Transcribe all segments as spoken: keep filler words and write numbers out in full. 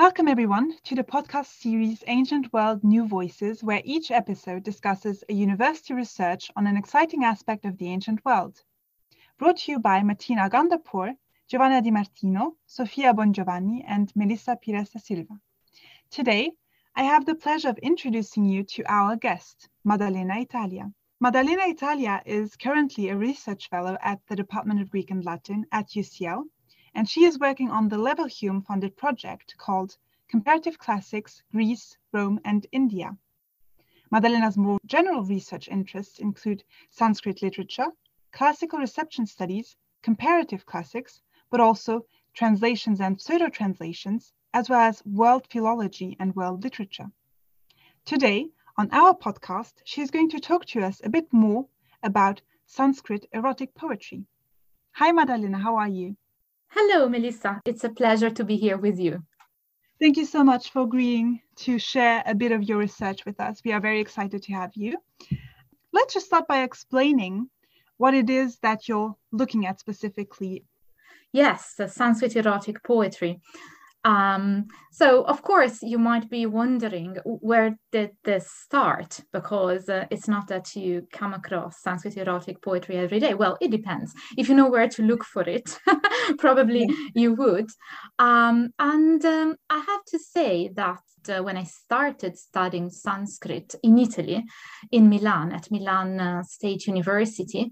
Welcome everyone to the podcast series Ancient World New Voices, where each episode discusses a university research on an exciting aspect of the ancient world. Brought to you by Martina Gandapur, Giovanna Di Martino, Sofia Bongiovanni, and Melissa Pires da Silva. Today, I have the pleasure of introducing you to our guest, Maddalena Italia. Maddalena Italia is currently a research fellow at the Department of Greek and Latin at U C L, and she is working on the Leverhulme-funded project called Comparative Classics, Greece, Rome, and India. Maddalena's more general research interests include Sanskrit literature, classical reception studies, comparative classics, but also translations and pseudo-translations, as well as world philology and world literature. Today, on our podcast, she is going to talk to us a bit more about Sanskrit erotic poetry. Hi, Maddalena, how are you? Hello, Melissa. It's a pleasure to be here with you. Thank you so much for agreeing to share a bit of your research with us. We are very excited to have you. Let's just start by explaining what it is that you're looking at specifically. Yes, the Sanskrit erotic poetry. Um, so, of course, you might be wondering, where did this start? Because uh, it's not that you come across Sanskrit erotic poetry every day. Well, it depends. If you know where to look for it, probably yeah. you would. Um, and um, I have to say that uh, when I started studying Sanskrit in Italy, in Milan, at Milan uh, State University,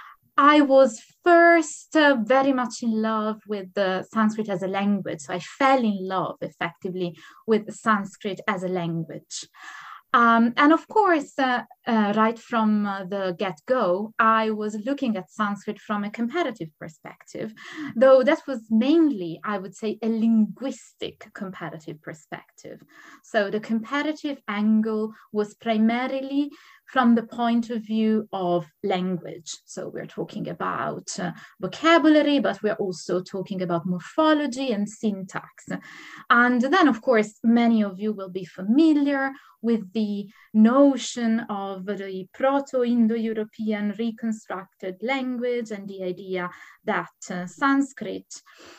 I was first uh, very much in love with the Sanskrit as a language. So I fell in love effectively with Sanskrit as a language. Um, and of course, uh, uh, right from uh, the get-go, I was looking at Sanskrit from a comparative perspective, though that was mainly, I would say, a linguistic comparative perspective. So the comparative angle was primarily from the point of view of language. So we're talking about uh, vocabulary, but we're also talking about morphology and syntax. And then, of course, many of you will be familiar with the notion of the Proto-Indo-European reconstructed language and the idea that uh, Sanskrit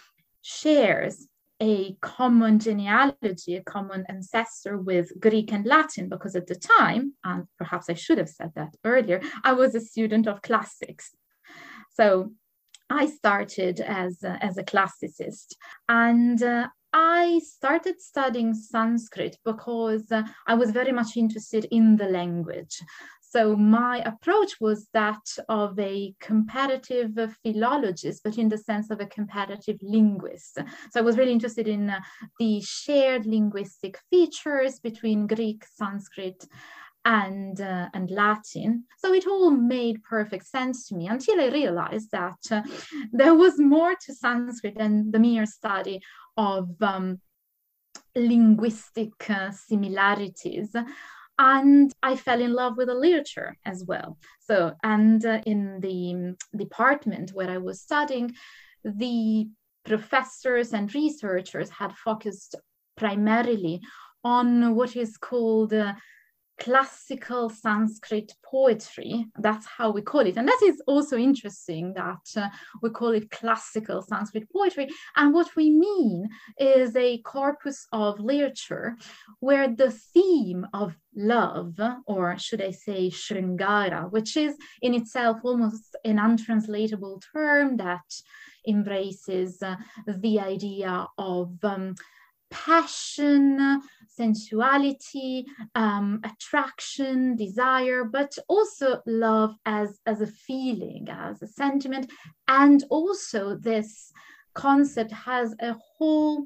shares a common genealogy, a common ancestor with Greek and Latin, because at the time, and perhaps I should have said that earlier, I was a student of classics. So I started as a, as a classicist, and uh, I started studying Sanskrit because uh, I was very much interested in the language. So my approach was that of a comparative philologist, but in the sense of a comparative linguist. So I was really interested in uh, the shared linguistic features between Greek, Sanskrit, and, uh, and Latin. So it all made perfect sense to me until I realized that uh, there was more to Sanskrit than the mere study of um, linguistic uh, similarities. And I fell in love with the literature as well. So, and uh, in the department where I was studying, the professors and researchers had focused primarily on what is called uh, classical Sanskrit poetry. That's how we call it. And that is also interesting that uh, we call it classical Sanskrit poetry. And what we mean is a corpus of literature where the theme of love, or should I say Shringara, which is in itself almost an untranslatable term that embraces uh, the idea of um, passion, sensuality, um, attraction, desire, but also love as, as a feeling, as a sentiment. And also this concept has a whole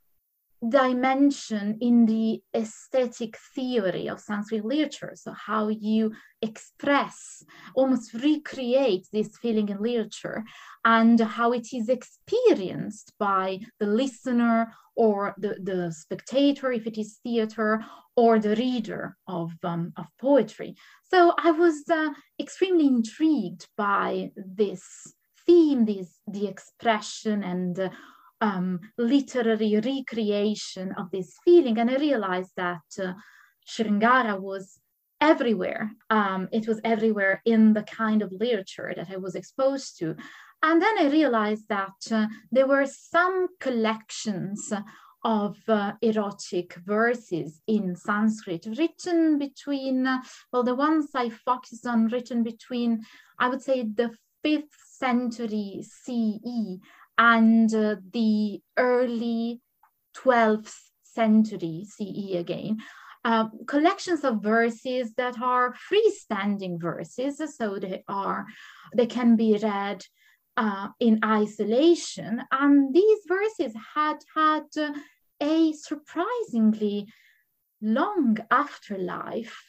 dimension in the aesthetic theory of Sanskrit literature. So how you express, almost recreate this feeling in literature, and how it is experienced by the listener or the, the spectator, if it is theater, or the reader of, um, of poetry. So I was uh, extremely intrigued by this theme, this, the expression and uh, Um, literary recreation of this feeling. And I realized that uh, Shringara was everywhere. Um, it was everywhere in the kind of literature that I was exposed to. And then I realized that uh, there were some collections of uh, erotic verses in Sanskrit, written between, uh, well, the ones I focus on, written between, I would say, the fifth century C E and uh, the early twelfth century C E again. Uh, collections of verses that are freestanding verses, so they are, they can be read uh, in isolation, and these verses had had uh, a surprisingly long afterlife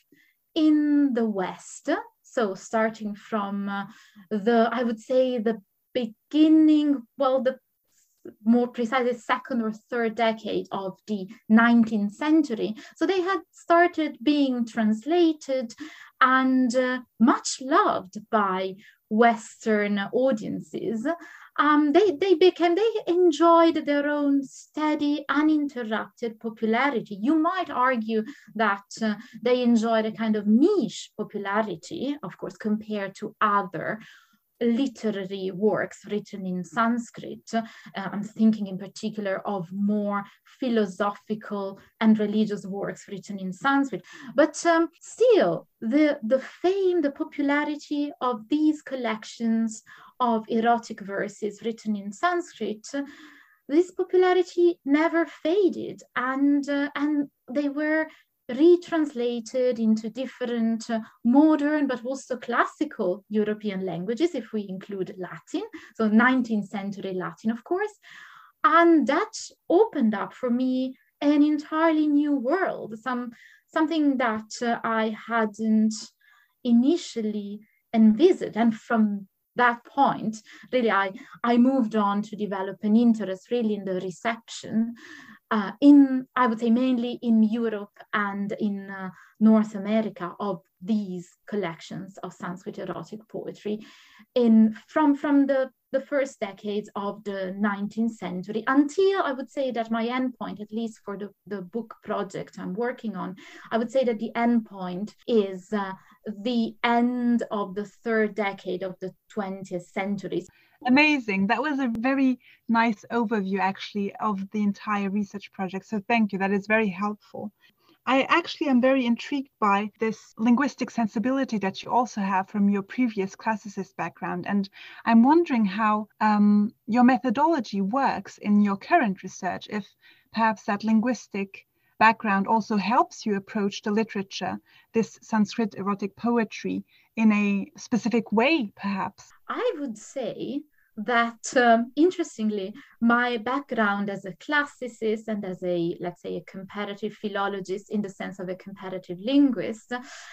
in the West. So starting from uh, the, I would say, the beginning, well, the more precisely second or third decade of the nineteenth century. So they had started being translated and uh, much loved by Western audiences. Um, they, they became, they enjoyed their own steady, uninterrupted popularity. You might argue that uh, they enjoyed a kind of niche popularity, of course, compared to other literary works written in Sanskrit. Uh, I'm thinking in particular of more philosophical and religious works written in Sanskrit. But um, still, the, the fame, the popularity of these collections of erotic verses written in Sanskrit, uh, this popularity never faded, and, uh, and they were retranslated into different uh, modern but also classical European languages, if we include Latin, so nineteenth century Latin, of course. And that opened up for me an entirely new world, some, something that uh, I hadn't initially envisaged. And from that point, really, I, I moved on to develop an interest really in the reception Uh, in, I would say, mainly in Europe and in uh, North America of these collections of Sanskrit erotic poetry in, from, from the, the first decades of the nineteenth century until I would say that my endpoint, at least for the, the book project I'm working on, I would say that the endpoint is uh, the end of the third decade of the twentieth century. Amazing. That was a very nice overview, actually, of the entire research project. So thank you. That is very helpful. I actually am very intrigued by this linguistic sensibility that you also have from your previous classicist background. And I'm wondering how um, your methodology works in your current research, if perhaps that linguistic background also helps you approach the literature, this Sanskrit erotic poetry, in a specific way, perhaps? I would say that, um, interestingly, my background as a classicist and as a, let's say, a comparative philologist in the sense of a comparative linguist,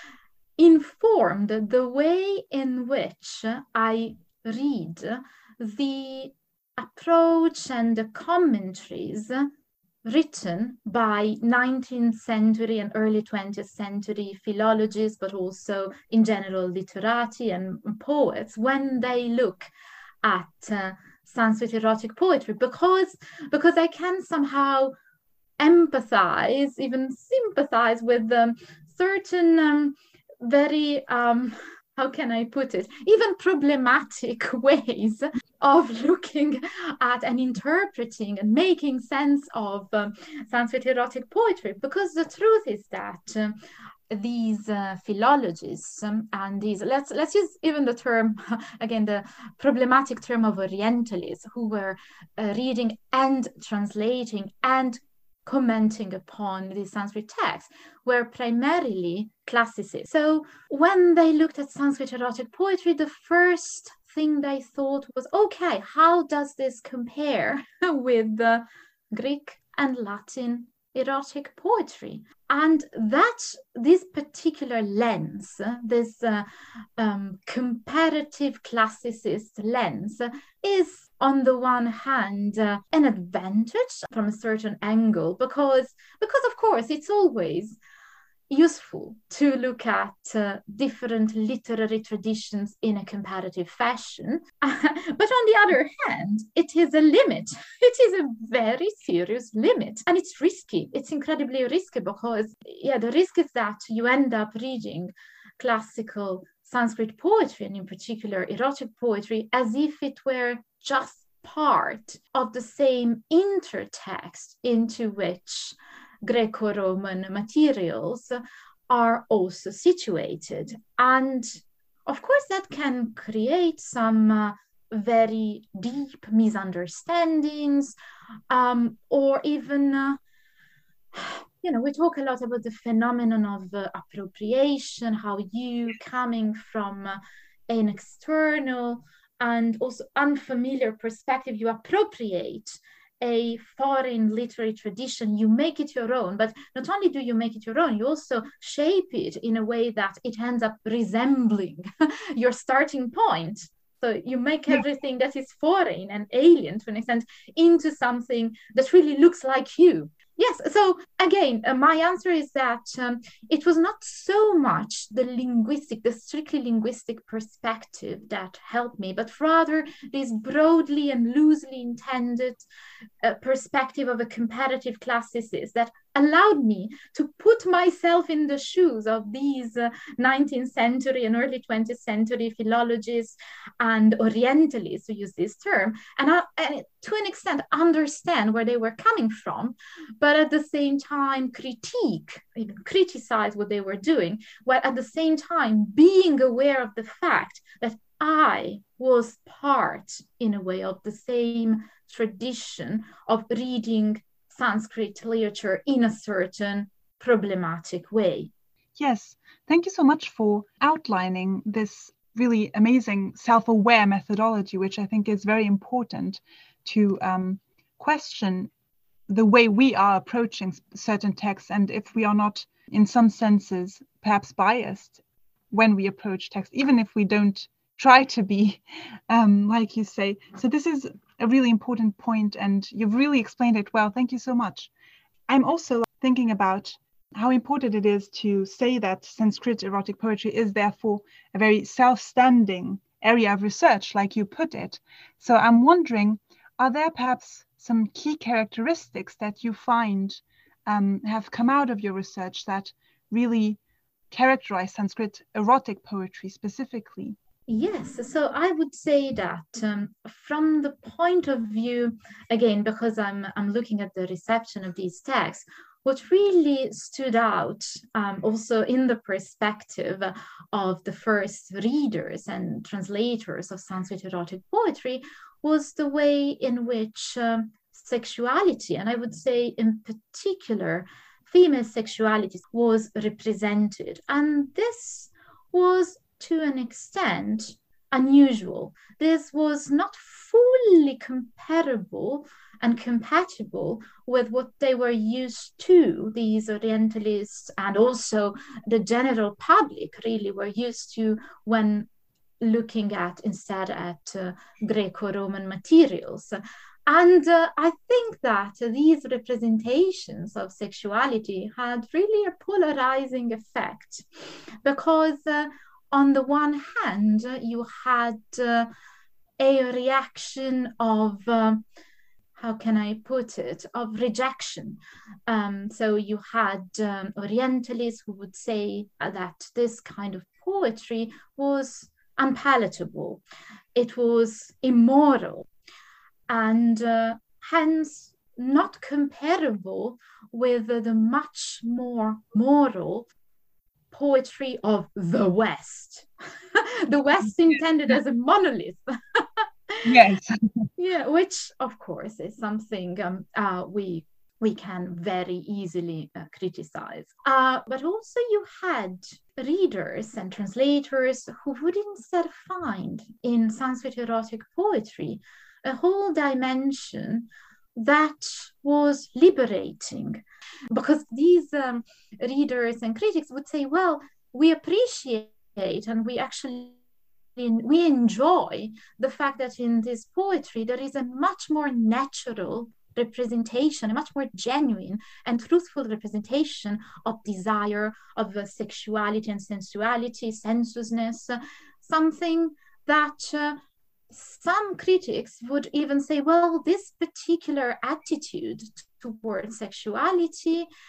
informed the way in which I read the approach and the commentaries written by nineteenth century and early twentieth century philologists, but also in general literati and poets, when they look at uh, Sanskrit erotic poetry, because, because I can somehow empathize, even sympathize with um, certain um, very, um, how can I put it, even problematic ways of looking at and interpreting and making sense of um, Sanskrit erotic poetry. Because the truth is that um, these uh, philologists um, and these, let's let's use even the term, again, the problematic term of Orientalists, who were uh, reading and translating and commenting upon the Sanskrit text, were primarily classicists. So when they looked at Sanskrit erotic poetry, the first thing they thought was, okay, how does this compare with the Greek and Latin erotic poetry? And that, this particular lens, this uh, um, comparative classicist lens, is on the one hand uh, an advantage from a certain angle, because, because of course it's always useful to look at uh, different literary traditions in a comparative fashion. But on the other hand, it is a limit. It is a very serious limit. And it's risky. It's incredibly risky because, yeah, the risk is that you end up reading classical Sanskrit poetry, and in particular erotic poetry, as if it were just part of the same intertext into which Greco-Roman materials are also situated. And of course, that can create some uh, very deep misunderstandings, um, or even, uh, you know, we talk a lot about the phenomenon of uh, appropriation, how you coming from uh, an external and also unfamiliar perspective, you appropriate a foreign literary tradition, you make it your own, but not only do you make it your own, you also shape it in a way that it ends up resembling your starting point. So you make everything that is foreign and alien to an extent into something that really looks like you. Yes, so again, uh, my answer is that um, it was not so much the linguistic, the strictly linguistic perspective that helped me, but rather this broadly and loosely intended uh, perspective of a comparative classicist that allowed me to put myself in the shoes of these uh, nineteenth century and early twentieth century philologists and Orientalists, who use this term, and, I, and to an extent understand where they were coming from, but at the same time critique, even criticize what they were doing, while at the same time being aware of the fact that I was part, in a way, of the same tradition of reading Sanskrit literature in a certain problematic way. Yes, thank you so much for outlining this really amazing self-aware methodology, which I think is very important to um, question the way we are approaching certain texts, and if we are not, in some senses, perhaps biased when we approach text, even if we don't try to be, um, like you say. So this is a really important point, and you've really explained it well. Thank you so much. I'm also thinking about how important it is to say that Sanskrit erotic poetry is therefore a very self-standing area of research, like you put it. So I'm wondering, are there perhaps some key characteristics that you find um, have come out of your research that really characterize Sanskrit erotic poetry specifically? Yes, so I would say that um, from the point of view, again, because I'm, I'm looking at the reception of these texts, what really stood out um, also in the perspective of the first readers and translators of Sanskrit erotic poetry was the way in which um, sexuality, and I would say in particular female sexuality, was represented. And this was to an extent unusual. This was not fully comparable and compatible with what they were used to, these Orientalists and also the general public really were used to when looking at instead at uh, Greco-Roman materials. And uh, I think that these representations of sexuality had really a polarizing effect, because uh, on the one hand, you had uh, a reaction of, uh, how can I put it, of rejection. Um, so you had um, Orientalists who would say that this kind of poetry was unpalatable, it was immoral, and uh, hence not comparable with uh, the much more moral poetry of the West. The West intended as a monolith. Yes. Yeah, which of course is something um, uh, we we can very easily uh, criticize. Uh, but also you had readers and translators who would instead find in Sanskrit erotic poetry a whole dimension that was liberating, because these um, readers and critics would say, well, we appreciate and we actually we enjoy the fact that in this poetry there is a much more natural representation, a much more genuine and truthful representation of desire, of uh, sexuality and sensuality, sensuousness, uh, something that uh, some critics would even say, well, this particular attitude towards sexuality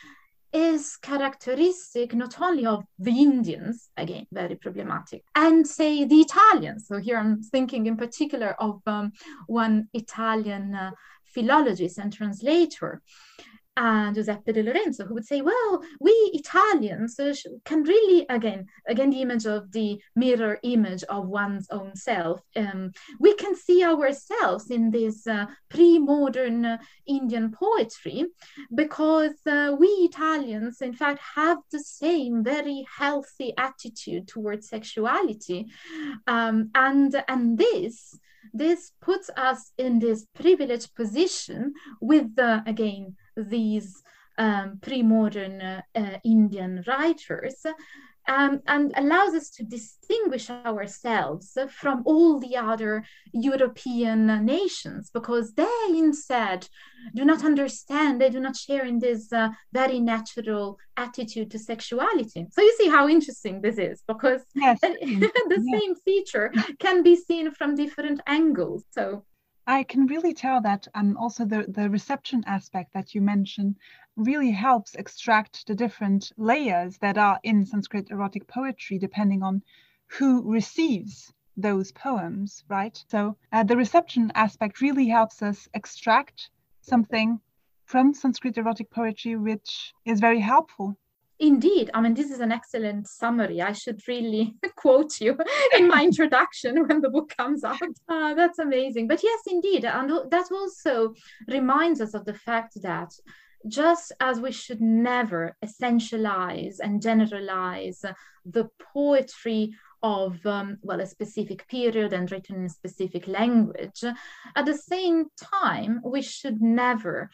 is characteristic not only of the Indians, again, very problematic, and say the Italians. So here I'm thinking in particular of um, one Italian uh, philologist and translator, uh, Giuseppe De Lorenzo, who would say, well, we Italians uh, can really, again, again, the image of the mirror image of one's own self, um, we can see ourselves in this uh, pre-modern uh, Indian poetry, because uh, we Italians, in fact, have the same very healthy attitude towards sexuality. Um, and, and this, this puts us in this privileged position with, the, again, these um, pre-modern uh, uh, Indian writers, um, and allows us to distinguish ourselves from all the other European nations, because they instead do not understand, they do not share in this uh, very natural attitude to sexuality. So you see how interesting this is, because yes. the yes. same feature can be seen from different angles. So I can really tell that um, also the, the reception aspect that you mentioned really helps extract the different layers that are in Sanskrit erotic poetry, depending on who receives those poems, right? So uh, the reception aspect really helps us extract something from Sanskrit erotic poetry, which is very helpful. Indeed. I mean, this is an excellent summary. I should really quote you in my introduction when the book comes out. Uh, that's amazing. But yes, indeed. And that also reminds us of the fact that just as we should never essentialize and generalize the poetry of, um, well, a specific period and written in a specific language, at the same time, we should never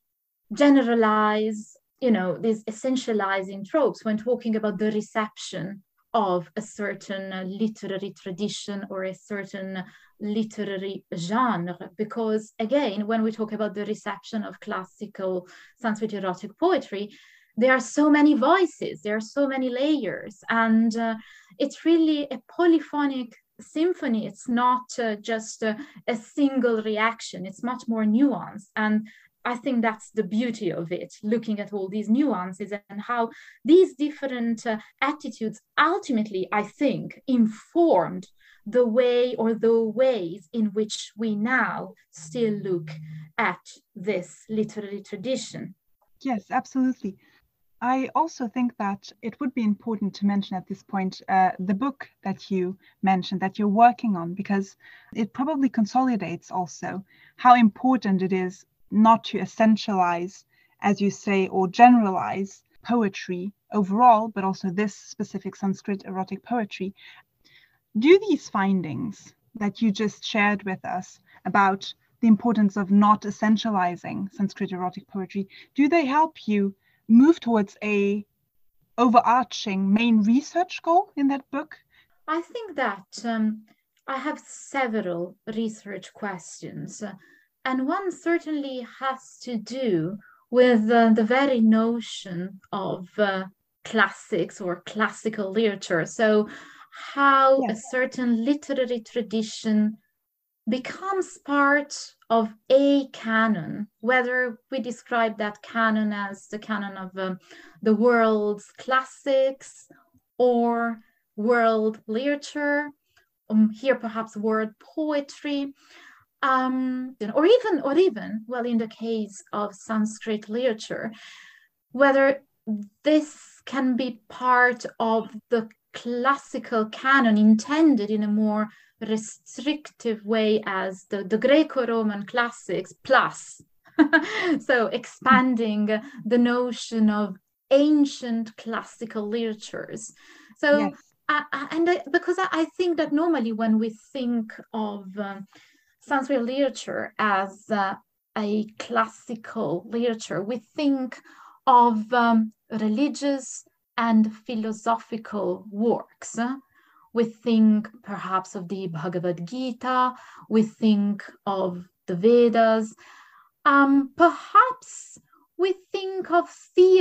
generalize, you know, these essentializing tropes when talking about the reception of a certain uh, literary tradition or a certain literary genre. Because again, when we talk about the reception of classical Sanskrit erotic poetry, there are so many voices, there are so many layers, and uh, it's really a polyphonic symphony. It's not uh, just uh, a single reaction, it's much more nuanced. And I think that's the beauty of it, looking at all these nuances and how these different uh, attitudes ultimately, I think, informed the way or the ways in which we now still look at this literary tradition. Yes, absolutely. I also think that it would be important to mention at this point uh, the book that you mentioned that you're working on, because it probably consolidates also how important it is not to essentialize, as you say, or generalize poetry overall, but also this specific Sanskrit erotic poetry. Do these findings that you just shared with us about the importance of not essentializing Sanskrit erotic poetry, do they help you move towards a overarching main research goal in that book? I think that um, I have several research questions. Uh, And one certainly has to do with uh, the very notion of uh, classics or classical literature. So how yes. a certain literary tradition becomes part of a canon, whether we describe that canon as the canon of um, the world's classics or world literature, um, here perhaps world poetry. Um, or even, or even, well, in the case of Sanskrit literature, whether this can be part of the classical canon intended in a more restrictive way as the, the Greco-Roman classics plus. So expanding the notion of ancient classical literatures. So, yes. uh, and I, because I, I think that normally when we think of um, Sanskrit literature as uh, a classical literature, we think of um, religious and philosophical works. We think perhaps of the Bhagavad Gita, we think of the Vedas, um, perhaps we think of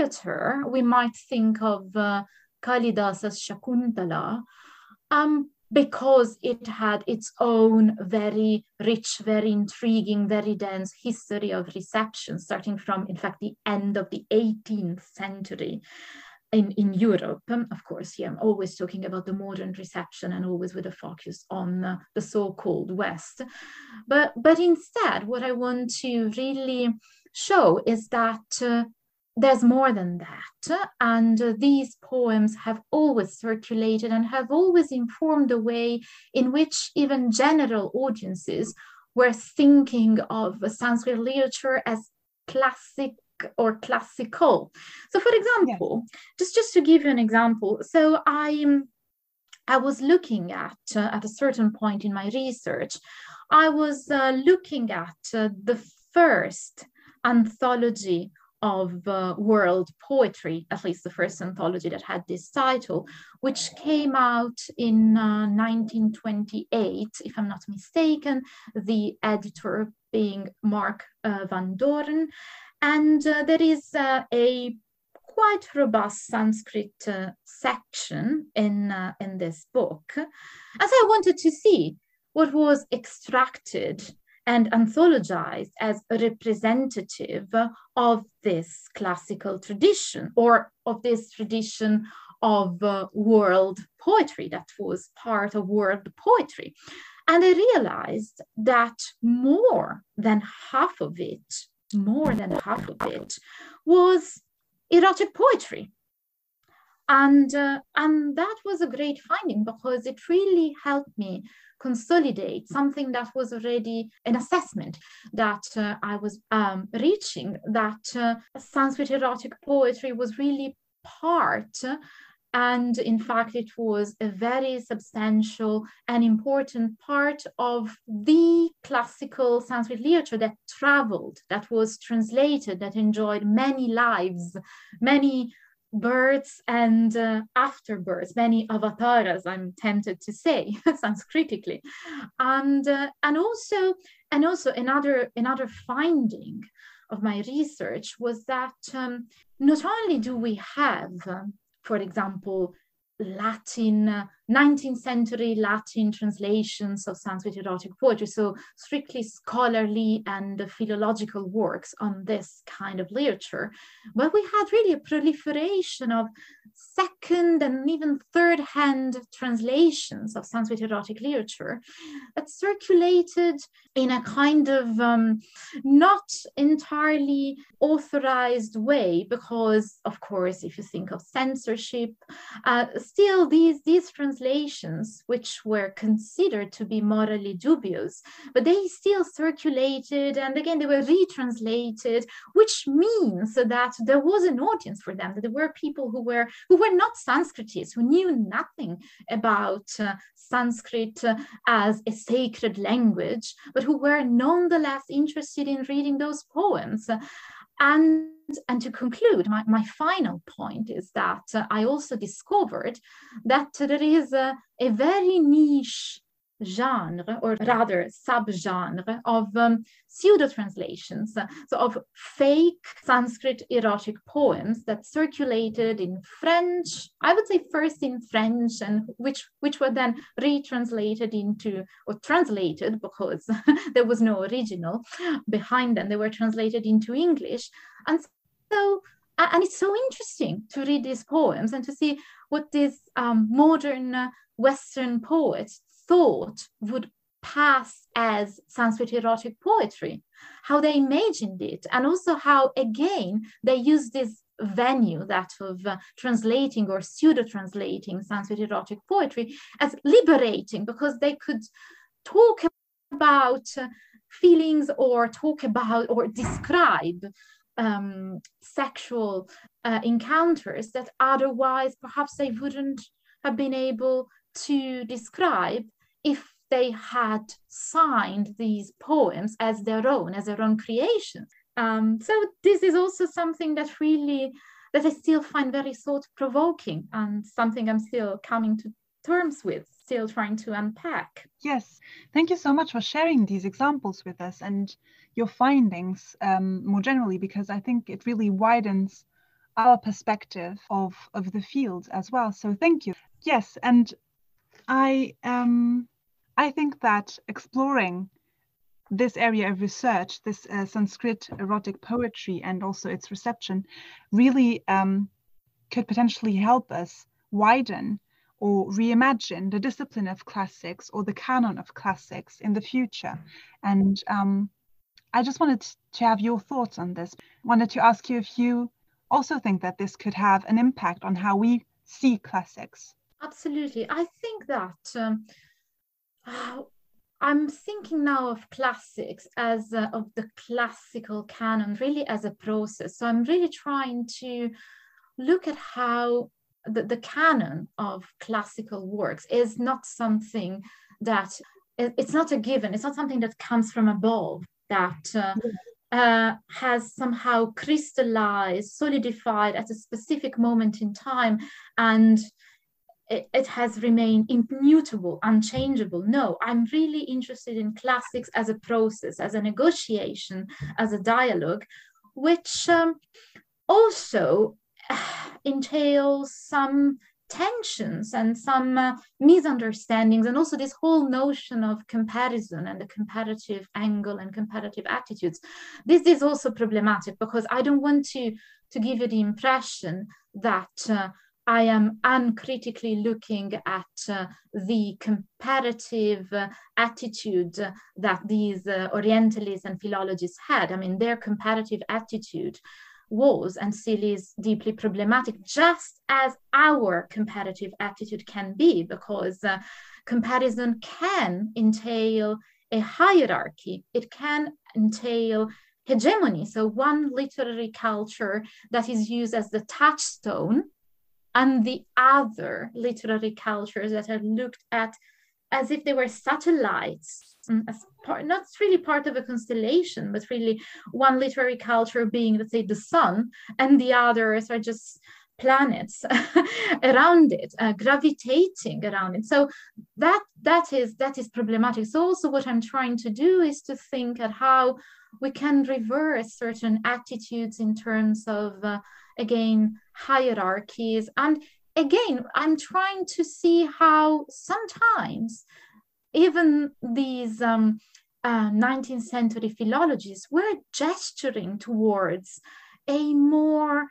theater, we might think of uh, Kalidasa's Shakuntala, um, because it had its own very rich, very intriguing, very dense history of reception, starting from, in fact, the end of the eighteenth century in, in Europe. Um, of course, here I'm always talking about the modern reception and always with a focus on uh, the so-called West. But, but instead, what I want to really show is that uh, there's more than that, and uh, these poems have always circulated and have always informed the way in which even general audiences were thinking of Sanskrit literature as classic or classical. So, for example, yeah. just, just to give you an example, so I, I was looking at, uh, at a certain point in my research, I was uh, looking at uh, the first anthology of uh, world poetry, at least the first anthology that had this title, which came out in uh, nineteen twenty-eight, if I'm not mistaken, the editor being Mark uh, van Doorn. And uh, there is uh, a quite robust Sanskrit uh, section in, uh, in this book, as I wanted to see what was extracted and anthologized as a representative of this classical tradition, or of this tradition of uh, world poetry that was part of world poetry. And I realized that more than half of it, more than half of it was erotic poetry. And, uh, and that was a great finding, because it really helped me consolidate something that was already an assessment that uh, I was um, reaching, that uh, Sanskrit erotic poetry was really part, and in fact it was a very substantial and important part of the classical Sanskrit literature that traveled, that was translated, that enjoyed many lives, many births and uh, afterbirths, many avatars, I'm tempted to say, Sanskritically. And, uh, and also, and also another, another finding of my research was that um, not only do we have, um, for example, Latin, uh, nineteenth century Latin translations of Sanskrit erotic poetry, so strictly scholarly and philological works on this kind of literature, but we had really a proliferation of second and even third hand translations of Sanskrit erotic literature that circulated in a kind of um, not entirely authorized way, because of course, if you think of censorship, uh, still these, these translations, which were considered to be morally dubious, but they still circulated, and again they were retranslated, which means that there was an audience for them, that there were people who were who were not Sanskritists, who knew nothing about uh, Sanskrit uh, as a sacred language, but who were nonetheless interested in reading those poems. And, and to conclude, my, my final point is that uh, I also discovered that there is a, a very niche genre, or rather subgenre, of um, pseudo-translations, so of fake Sanskrit erotic poems that circulated in French, I would say first in French, and which, which were then retranslated into, or translated, because there was no original behind them, they were translated into English. And so, and it's so interesting to read these poems and to see what these um, modern uh, Western poets thought would pass as Sanskrit erotic poetry, how they imagined it, and also how, again, they used this venue, that of uh, translating or pseudo-translating Sanskrit erotic poetry, as liberating, because they could talk about uh, feelings, or talk about or describe um, sexual uh, encounters that otherwise perhaps they wouldn't have been able to describe if they had signed these poems as their own, as their own creation. Um, so this is also something that really, that I still find very thought-provoking, and something I'm still coming to terms with, still trying to unpack. Yes, thank you so much for sharing these examples with us and your findings um, more generally, because I think it really widens our perspective of, of the field as well. So thank you. Yes, and I um, I think that exploring this area of research, this uh, Sanskrit erotic poetry and also its reception, really um, could potentially help us widen or reimagine the discipline of classics or the canon of classics in the future. And um, I just wanted to have your thoughts on this. Wanted to ask you if you also think that this could have an impact on how we see classics. Absolutely. I think that um, uh, I'm thinking now of classics as uh, of the classical canon really as a process. So I'm really trying to look at how the, the canon of classical works is not something that, it's not a given, it's not something that comes from above, that uh, uh, has somehow crystallized, solidified at a specific moment in time, and it, it has remained immutable, unchangeable. No, I'm really interested in classics as a process, as a negotiation, as a dialogue, which um, also entails some tensions and some uh, misunderstandings, and also this whole notion of comparison and the comparative angle and comparative attitudes. This is also problematic because I don't want to, to give you the impression that uh, I am uncritically looking at uh, the comparative uh, attitude uh, that these uh, Orientalists and philologists had. I mean, their comparative attitude was and still is deeply problematic, just as our comparative attitude can be, because uh, comparison can entail a hierarchy, it can entail hegemony. So one literary culture that is used as the touchstone, and the other literary cultures that are looked at as if they were satellites, as part, not really part of a constellation, but really one literary culture being, let's say, the sun, and the others are just planets around it, uh, gravitating around it. So that that is that is problematic. So also what I'm trying to do is to think at how we can reverse certain attitudes in terms of, uh, again, hierarchies. And again, I'm trying to see how sometimes even these um, uh, nineteenth century philologists were gesturing towards a more,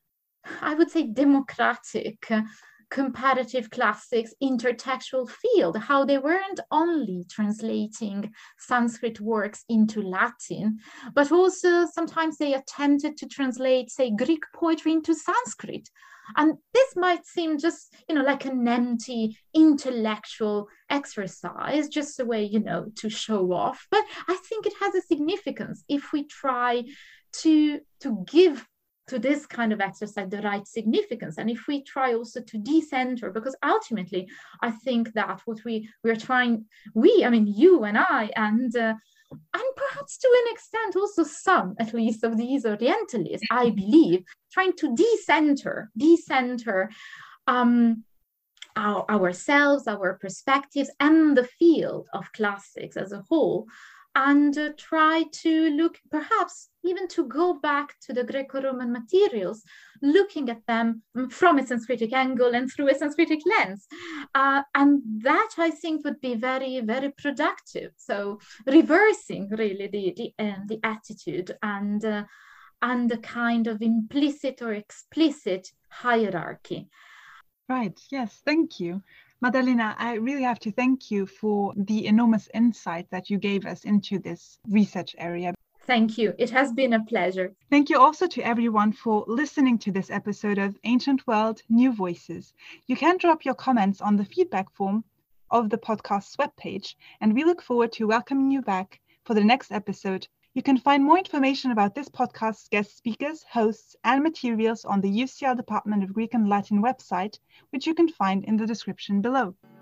I would say, democratic, uh, comparative classics intertextual field, how they weren't only translating Sanskrit works into Latin, but also sometimes they attempted to translate, say, Greek poetry into Sanskrit. And this might seem just, you know, like an empty intellectual exercise, just a way, you know, to show off. But I think it has a significance if we try to, to give to this kind of exercise the right significance. And if we try also to decenter, because ultimately, I think that what we, we're trying, we, I mean, you and I, and uh, and perhaps to an extent also some, at least, of these Orientalists, I believe, trying to decenter, decenter um, our, ourselves, our perspectives, and the field of classics as a whole, and uh, try to look, perhaps even to go back to the Greco-Roman materials, looking at them from a Sanskritic angle and through a Sanskritic lens. Uh, and that, I think, would be very, very productive. So reversing really the, the, uh, the attitude and, uh, and the kind of implicit or explicit hierarchy. Right, yes, thank you. Madalena, I really have to thank you for the enormous insight that you gave us into this research area. Thank you. It has been a pleasure. Thank you also to everyone for listening to this episode of Ancient World, New Voices. You can drop your comments on the feedback form of the podcast's webpage, and we look forward to welcoming you back for the next episode. You can find more information about this podcast's guest speakers, hosts, and materials on the U C L Department of Greek and Latin website, which you can find in the description below.